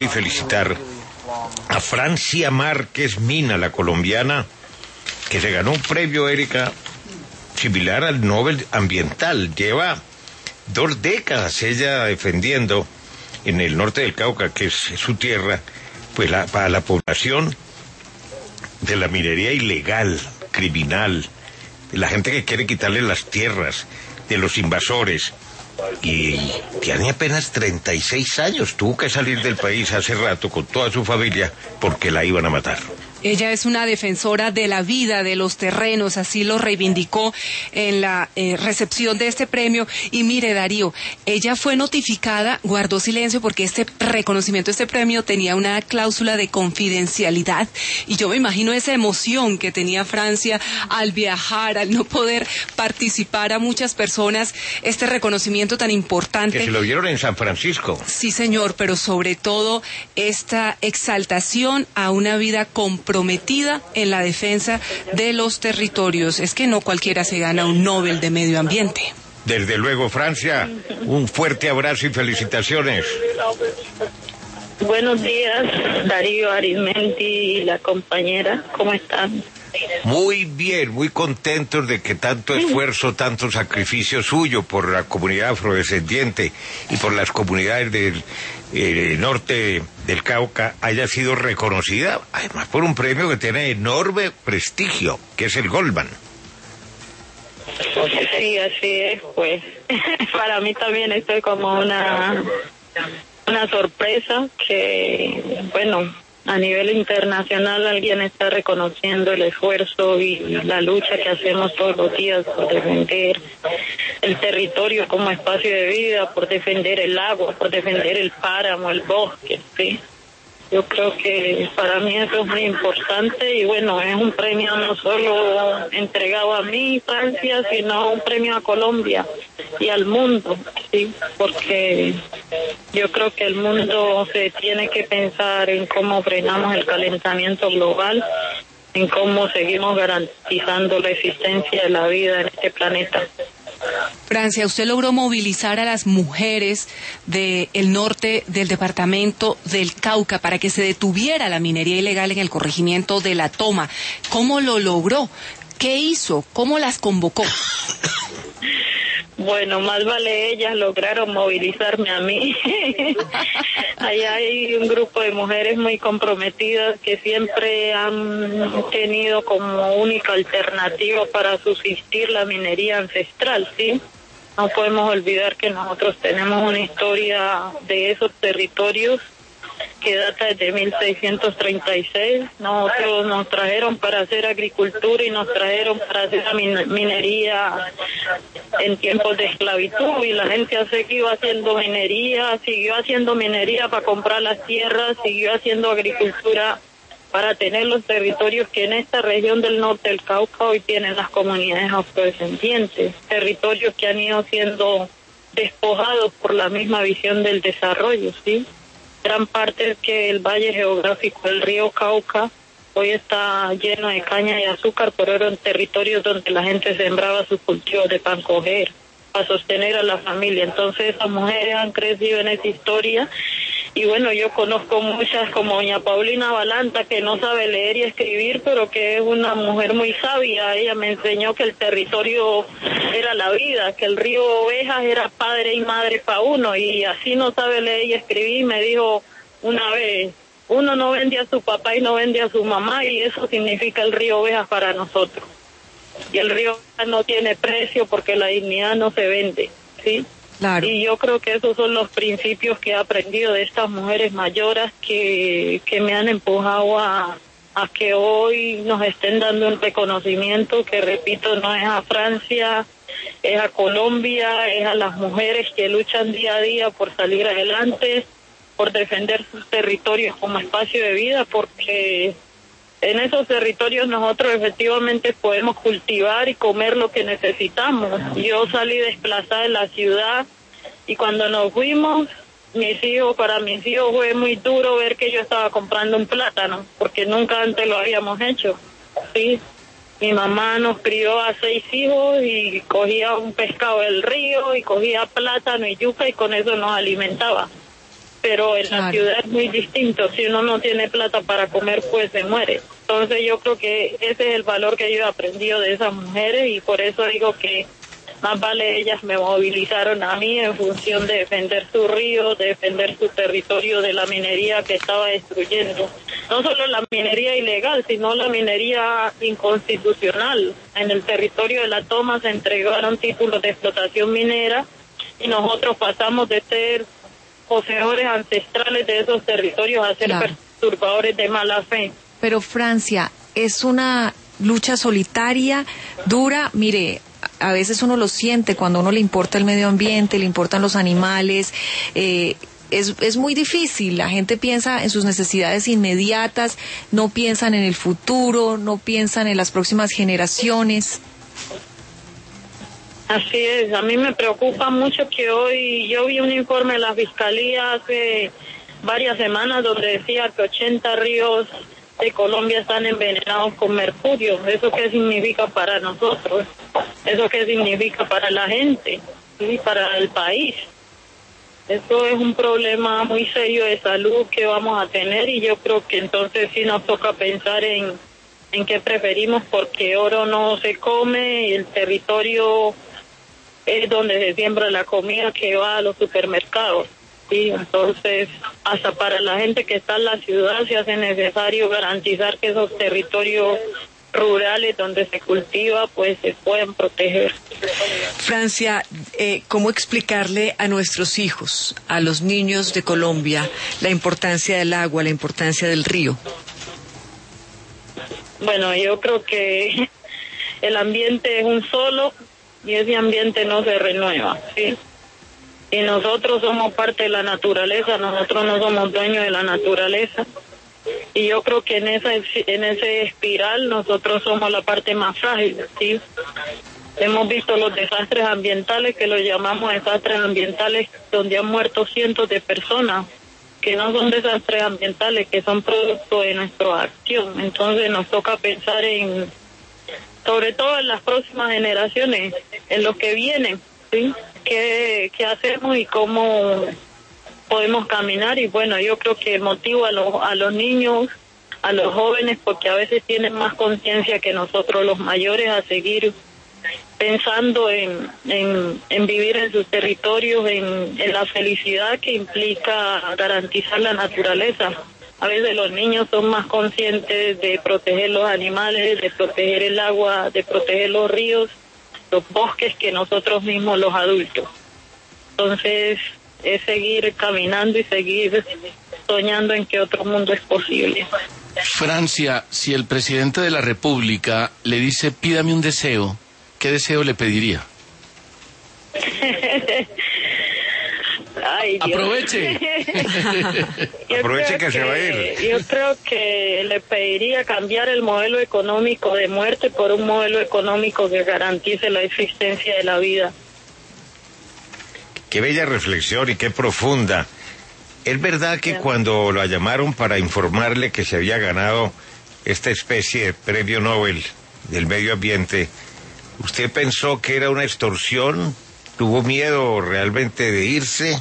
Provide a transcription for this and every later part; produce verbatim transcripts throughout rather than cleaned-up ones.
y felicitar a Francia Márquez Mina, la colombiana, que se ganó un premio, Erika, similar al Nobel Ambiental. Lleva dos décadas ella defendiendo en el norte del Cauca, que es su tierra, pues la, para la población de la minería ilegal, criminal, de la gente que quiere quitarle las tierras, de los invasores. Y tiene apenas treinta y seis años, tuvo que salir del país hace rato con toda su familia porque la iban a matar. Ella es una defensora de la vida, de los terrenos, así lo reivindicó en la eh, recepción de este premio. Y mire, Darío, ella fue notificada, guardó silencio porque este reconocimiento, este premio tenía una cláusula de confidencialidad. Y yo me imagino esa emoción que tenía Francia al viajar, al no poder participar a muchas personas, este reconocimiento tan importante. Que se lo vieron en San Francisco. Sí, señor, pero sobre todo esta exaltación a una vida comprometida prometida en la defensa de los territorios. Es que no cualquiera se gana un Nobel de Medio Ambiente. Desde luego, Francia, un fuerte abrazo y felicitaciones. Buenos días, Darío Arizmendi y la compañera, ¿cómo están? Muy bien, muy contentos de que tanto esfuerzo, tanto sacrificio suyo por la comunidad afrodescendiente y por las comunidades del eh, norte del Cauca haya sido reconocida, además por un premio que tiene enorme prestigio, que es el Goldman. Sí, así es, pues. Para mí también esto es como una, una sorpresa que, bueno, a nivel internacional alguien está reconociendo el esfuerzo y la lucha que hacemos todos los días por defender el territorio como espacio de vida, por defender el agua, por defender el páramo, el bosque, ¿sí? Yo creo que para mí eso es muy importante y bueno, es un premio no solo entregado a mí, Francia, sino un premio a Colombia y al mundo, sí, porque yo creo que el mundo se tiene que pensar en cómo frenamos el calentamiento global, en cómo seguimos garantizando la existencia de la vida en este planeta. Francia, usted logró movilizar a las mujeres del norte del departamento del Cauca para que se detuviera la minería ilegal en el corregimiento de La Toma. ¿Cómo lo logró? ¿Qué hizo? ¿Cómo las convocó? Bueno, más vale ellas lograron movilizarme a mí. Allá hay un grupo de mujeres muy comprometidas que siempre han tenido como única alternativa para subsistir la minería ancestral, ¿sí? No podemos olvidar que nosotros tenemos una historia de esos territorios que data desde mil seiscientos treinta y seis. Nosotros nos trajeron para hacer agricultura y nos trajeron para hacer la minería en tiempos de esclavitud y la gente siguió haciendo minería, siguió haciendo minería para comprar las tierras, siguió haciendo agricultura para tener los territorios que en esta región del norte del Cauca hoy tienen las comunidades afrodescendientes, territorios que han ido siendo despojados por la misma visión del desarrollo, ¿sí? Gran parte que el valle geográfico del río Cauca hoy está lleno de caña y azúcar, pero eran territorios donde la gente sembraba sus cultivos de pan coger para sostener a la familia. Entonces esas mujeres han crecido en esa historia y bueno, yo conozco muchas como doña Paulina Balanta que no sabe leer y escribir, pero que es una mujer muy sabia. Ella me enseñó que el territorio era la vida, que el río Ovejas era padre y madre para uno, y así no sabe leer y escribir. Me dijo una vez, uno no vende a su papá y no vende a su mamá, y eso significa el río Ovejas para nosotros. Y el río Ovejas no tiene precio porque la dignidad no se vende, ¿sí? Claro. Y yo creo que esos son los principios que he aprendido de estas mujeres mayoras que, que me han empujado a, a que hoy nos estén dando un reconocimiento que, repito, no es a Francia, es a Colombia, es a las mujeres que luchan día a día por salir adelante, por defender sus territorios como espacio de vida, porque en esos territorios nosotros efectivamente podemos cultivar y comer lo que necesitamos. Yo salí desplazada de la ciudad y cuando nos fuimos, mis hijos, para mis hijos fue muy duro ver que yo estaba comprando un plátano, porque nunca antes lo habíamos hecho, ¿sí? Mi mamá nos crió a seis hijos y cogía un pescado del río y cogía plátano y yuca y con eso nos alimentaba. pero en Claro. la ciudad es muy distinto. Si uno no tiene plata para comer, pues se muere. Entonces yo creo que ese es el valor que yo he aprendido de esas mujeres, y por eso digo que más vale ellas me movilizaron a mí en función de defender su río, de defender su territorio de la minería que estaba destruyendo. No solo la minería ilegal, sino la minería inconstitucional. En el territorio de la toma se entregaron títulos de explotación minera y nosotros pasamos de ser poseedores ancestrales de esos territorios a ser Claro. perturbadores de mala fe. Pero Francia, es una lucha solitaria, dura, mire, a veces uno lo siente cuando a uno le importa el medio ambiente, le importan los animales, eh, es, es muy difícil, la gente piensa en sus necesidades inmediatas, no piensan en el futuro, no piensan en las próximas generaciones. Así es, a mí me preocupa mucho que hoy, yo vi un informe de la Fiscalía hace varias semanas donde decía que ochenta ríos de Colombia están envenenados con mercurio. ¿Eso qué significa para nosotros? ¿Eso qué significa para la gente? ¿Sí? Para el país. Eso es un problema muy serio de salud que vamos a tener, y yo creo que entonces sí nos toca pensar en, en qué preferimos, porque oro no se come y el territorio es donde se siembra la comida que va a los supermercados. Sí, entonces hasta para la gente que está en la ciudad se hace necesario garantizar que esos territorios rurales donde se cultiva pues se pueden proteger. Francia, eh, ¿cómo explicarle a nuestros hijos, a los niños de Colombia, la importancia del agua, la importancia del río? Bueno, yo creo que el ambiente es un solo y ese ambiente no se renueva, ¿sí? Y nosotros somos parte de la naturaleza, nosotros no somos dueños de la naturaleza. Y yo creo que en esa en ese espiral nosotros somos la parte más frágil, ¿sí? Hemos visto los desastres ambientales, que los llamamos desastres ambientales, donde han muerto cientos de personas, que no son desastres ambientales, que son producto de nuestra acción. Entonces nos toca pensar en, sobre todo en las próximas generaciones, en lo que viene, ¿sí? ¿Qué, qué hacemos y cómo podemos caminar? Y bueno, yo creo que motivo a los, a los niños, a los jóvenes, porque a veces tienen más conciencia que nosotros los mayores, a seguir pensando en, en, en vivir en sus territorios, en, en la felicidad que implica garantizar la naturaleza. A veces los niños son más conscientes de proteger los animales, de proteger el agua, de proteger los ríos, los bosques, que nosotros mismos los adultos. Entonces es seguir caminando y seguir soñando en que otro mundo es posible. Francia, si el presidente de la República le dice pídame un deseo, ¿qué deseo le pediría? Ay, Dios. Aproveche. Aproveche que, que se va a ir. Yo creo que le pediría cambiar el modelo económico de muerte por un modelo económico que garantice la existencia de la vida. Qué bella reflexión y qué profunda. ¿Es verdad que cuando la llamaron para informarle que se había ganado esta especie de premio Nobel del medio ambiente, usted pensó que era una extorsión? ¿Tuvo miedo realmente de irse?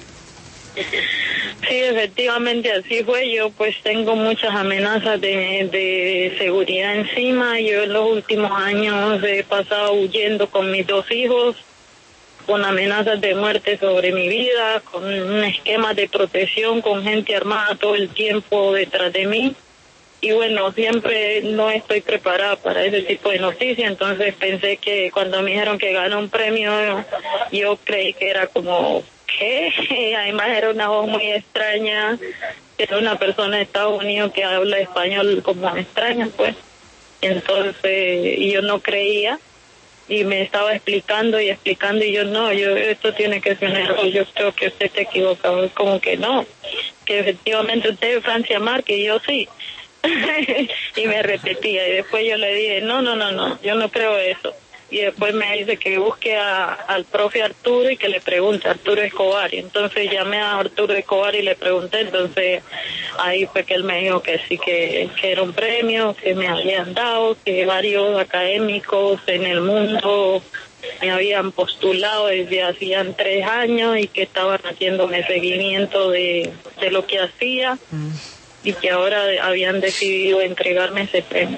Sí, efectivamente así fue. Yo pues tengo muchas amenazas de, de seguridad encima. Yo en los últimos años he pasado huyendo con mis dos hijos, con amenazas de muerte sobre mi vida, con un esquema de protección, con gente armada todo el tiempo detrás de mí. Y bueno, siempre no estoy preparada para ese tipo de noticias, entonces pensé que cuando me dijeron que ganó un premio, yo creí que era como, ¿qué? Además era una voz muy extraña, era una persona de Estados Unidos que habla español como extraña, pues. Entonces, y yo no creía, y me estaba explicando y explicando, y yo no, yo esto tiene que ser un error, yo creo que usted está equivocado, como que no, que efectivamente usted es Francia Márquez, y yo sí. Y me repetía, y después yo le dije, no, no, no, no, yo no creo eso. Y después me dice que busque a, al profe Arturo y que le pregunte, Arturo Escobar. Y entonces llamé a Arturo Escobar y le pregunté, entonces ahí fue que él me dijo que sí, que, que era un premio, que me habían dado, que varios académicos en el mundo me habían postulado desde hacían tres años y que estaban haciéndome seguimiento de, de lo que hacía mm. y que ahora habían decidido entregarme ese premio.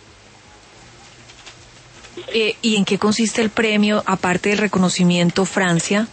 Eh, ¿Y en qué consiste el premio, aparte del reconocimiento Francia?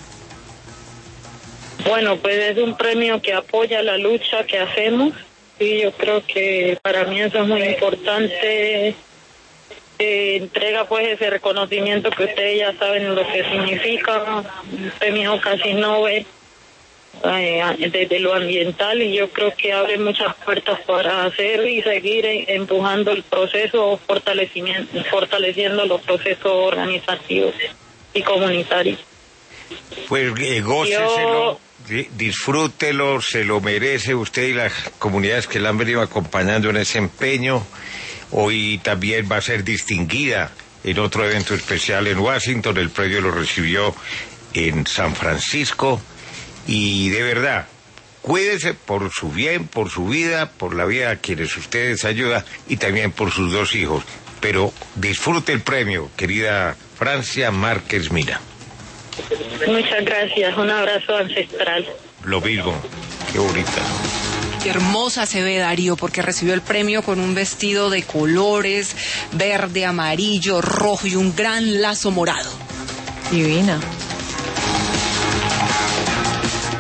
Bueno, pues es un premio que apoya la lucha que hacemos y yo creo que para mí eso es muy importante. Eh, entrega pues ese reconocimiento que ustedes ya saben lo que significa, un premio casi Nobel eh, desde lo ambiental, y yo creo que abre muchas puertas para hacer y seguir empujando el proceso, fortalecimiento, fortaleciendo los procesos organizativos y comunitarios. Pues eh, góceselo, yo... disfrútelo, se lo merece usted y las comunidades que la han venido acompañando en ese empeño. Hoy también va a ser distinguida en otro evento especial en Washington. El premio lo recibió en San Francisco. Y de verdad, cuídese por su bien, por su vida, por la vida a quienes ustedes ayudan y también por sus dos hijos. Pero disfrute el premio, querida Francia Márquez Mina. Muchas gracias, un abrazo ancestral. Lo mismo, qué bonita. Qué hermosa se ve, Darío, porque recibió el premio con un vestido de colores, verde, amarillo, rojo y un gran lazo morado. Divina.